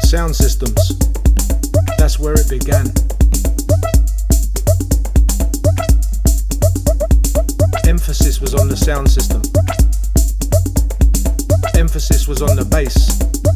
sound systems. That's where it began. Emphasis was on the sound system. Emphasis was on the bass.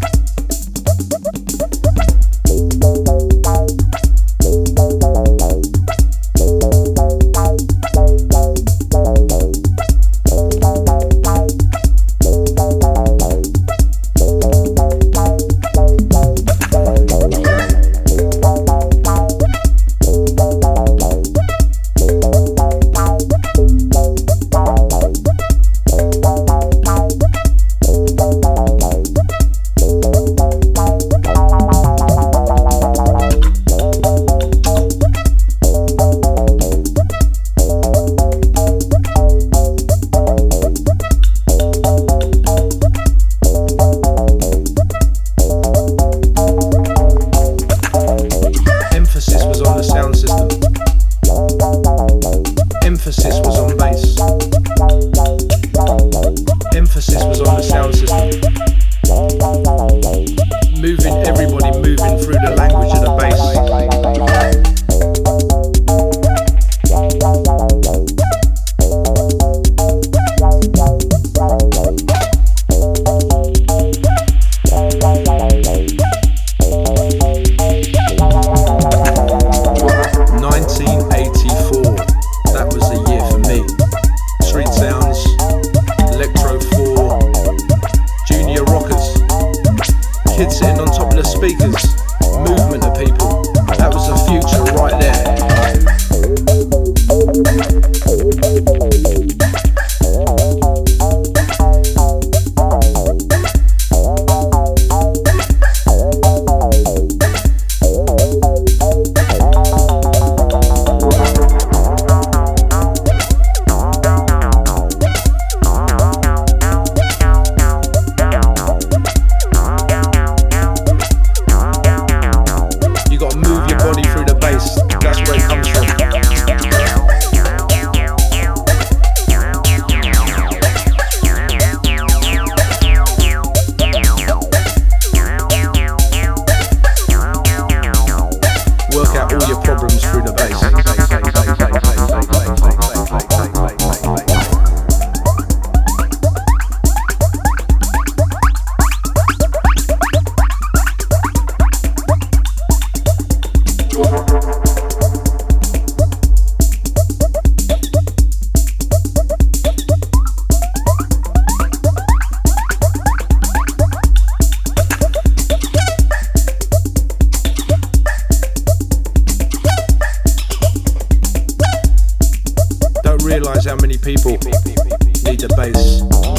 Emphasis was on bass. Emphasis was on the sound system. Everybody moving through the language of the bass. 1984, that was the year for me. Street sounds, Electro 4, junior rockers, kids sitting on top of the speakers, movement of people. That was the future right there. Work out all your problems through the bass. Realize how many people need the bass.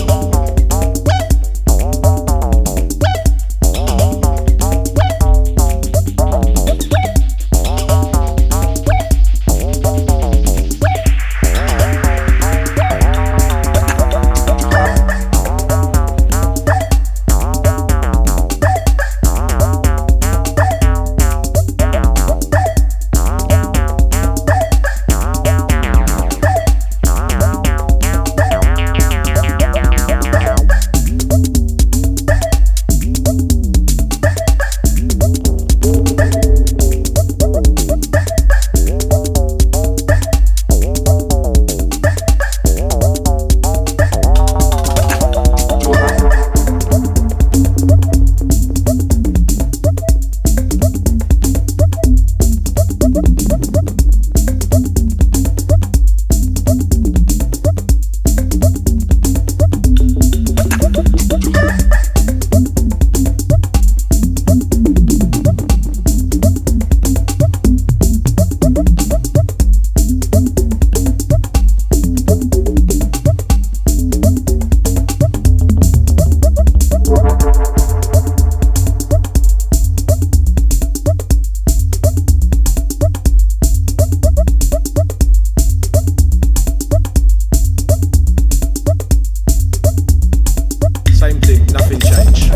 Nothing changed.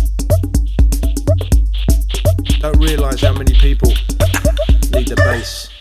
Don't realize how many people need the bass.